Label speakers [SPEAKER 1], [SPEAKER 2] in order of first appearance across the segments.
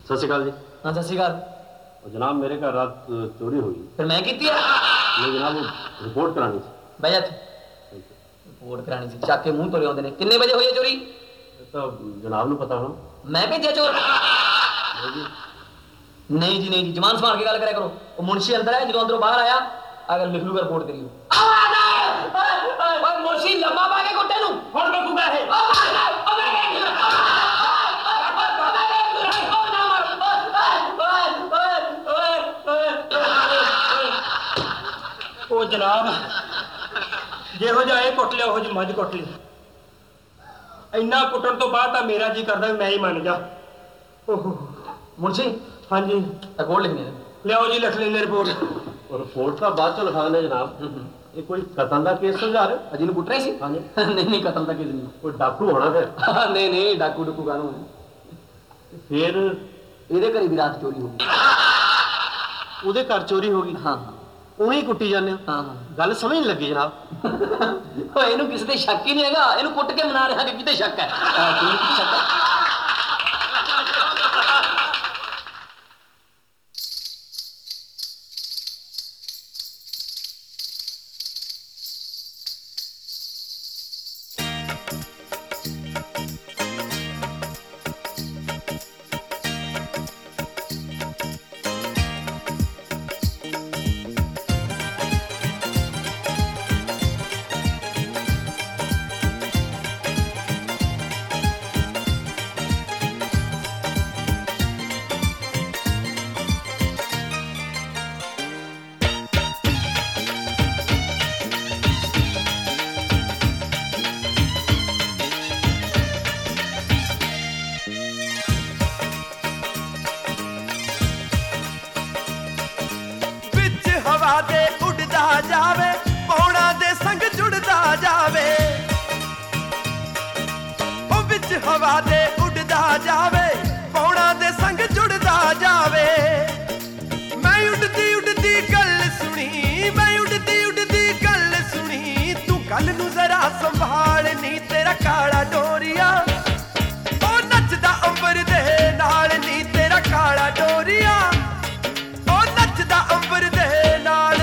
[SPEAKER 1] सत श्री अकाल जी।
[SPEAKER 2] हाँ सत श्री अकाल।
[SPEAKER 1] जनाब मेरे घर रात चोरी हुई।
[SPEAKER 2] फिर मैं की है?
[SPEAKER 1] नहीं जनाब वो रिपोर्ट करानी थी।
[SPEAKER 2] भैया रिपोर्ट करानी थी, चक के मुंह तोड़े आते हैं। कितने बजे हुई है चोरी?
[SPEAKER 1] तो जनाब को पता होना।
[SPEAKER 2] मैं भेजा चोर? नहीं जी नहीं जी, जमान संभाल के गल करा करो। वो मुंशी अंदर है, जो अंदरों बाहर आया अगर लिख लूगा रिपोर्ट तेरी। मुंशी लम्बा पा के कुत्ते नूं हुण बेकूगा है।
[SPEAKER 3] ओ जनाब ਜਿਹੋ ਜਿਹਾ ਇਹ ਕੁੱਟ ਲਿਆ ਉਹ ਜੀ ਮੱਝ ਕੁੱਟ ਲਈ। ਇੰਨਾ ਕੁੱਟਣ ਤੋਂ ਬਾਅਦ ਤਾਂ ਮੇਰਾ ਜੀ ਕਰਦਾ ਵੀ ਮੈਂ ਹੀ ਮੰਨ ਜਾ। ਓਹੋ
[SPEAKER 2] मुंशी
[SPEAKER 3] हाँ जी
[SPEAKER 2] रिपोर्ट लिखनी है।
[SPEAKER 3] लियाओ जी लिख लेंगे रिपोर्ट।
[SPEAKER 1] रिपोर्ट का बाद चो लिखा दें जनाब। ये कोई कतल का केस समझा रहे हो?
[SPEAKER 2] अजी कुट रहे सी?
[SPEAKER 1] हाँ जी।
[SPEAKER 2] नहीं कतल का केस नहीं।
[SPEAKER 1] कोई डाकू होना फिर?
[SPEAKER 2] नहीं नहीं डाकू डुकू कानून
[SPEAKER 1] फिर
[SPEAKER 2] ਇਹਦੇ ਘਰੇ ਵੀ ਰਾਤ ਚੋਰੀ ਹੋ ਗਈ।
[SPEAKER 1] ਉਹਦੇ ਘਰ ਚੋਰੀ ਹੋ ਗਈ?
[SPEAKER 2] ਹਾਂ
[SPEAKER 1] ਉਹੀ ਕੁੱਟੀ ਜਾਂਦੇ ਹੋ?
[SPEAKER 2] ਹਾਂ
[SPEAKER 1] ਗੱਲ ਸਮਝ ਨਹੀਂ ਲੱਗੀ ਜਨਾਬ।
[SPEAKER 2] ਓਏ ਇਹਨੂੰ ਕਿਸੇ ਤੇ ਸ਼ੱਕ ਹੀ ਨਹੀਂ ਹੈਗਾ, ਇਹਨੂੰ ਕੁੱਟ ਕੇ ਮਨਾ ਰਿਹਾ ਕਿ ਕਿਤੇ ਸ਼ੱਕ ਹੈ। ਕੀ ਸ਼ੱਕ ਹੈ?
[SPEAKER 4] हवा दे उड़दा जावे पौड़ा दे संग जुड़दा जावे। मैं उड़दी उड़दी गल सुनी, मैं उड़दी उड़दी गल सुनी, तू कल नू जरा संभाल नी तेरा काला डोरिया ओ नचदा अंबर दे नाल नी तेरा काला डोरिया ओ नचदा अंबर दे नाल।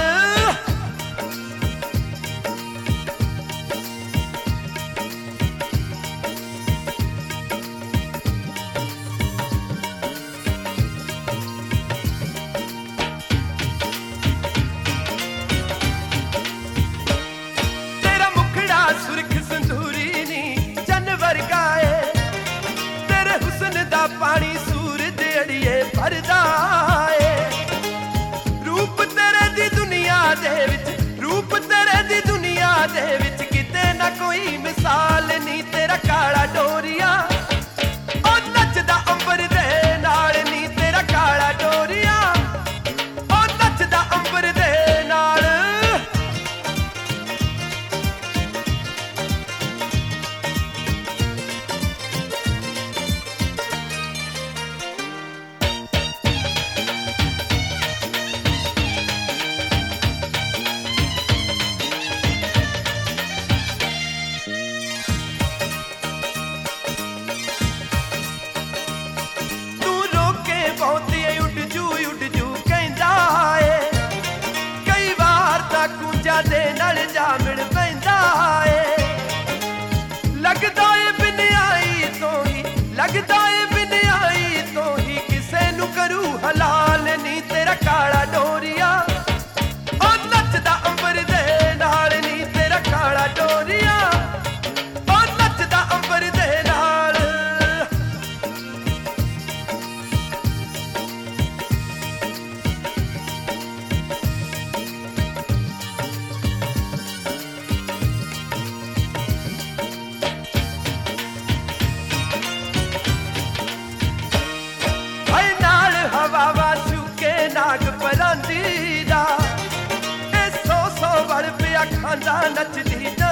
[SPEAKER 4] पानी सूरज अड़िए भरदा है रूप तेरे दी दुनिया दे विच, रूप तेरे दी दुनिया दे विच किते ना कोई मिसाल नी तेरा काला डोरिया ओ नचदा अंबर दे नाल नी तेरा काला डोरिया ओ नचदा अंबर दे नाल। दे नल जामण पैंदा है लगदा है बिन आई तो ही, लगदा है बिन आई तो ही किसे नू करू हलाल नी तेरा काला डोरिया ओ नचदा अंबर दे नाल नी तेरा काला डोरिया ओ नचदा अंबर दे नाल। नाग परांदी दा ए सौ सौ वड़ पिया खांदा नचदी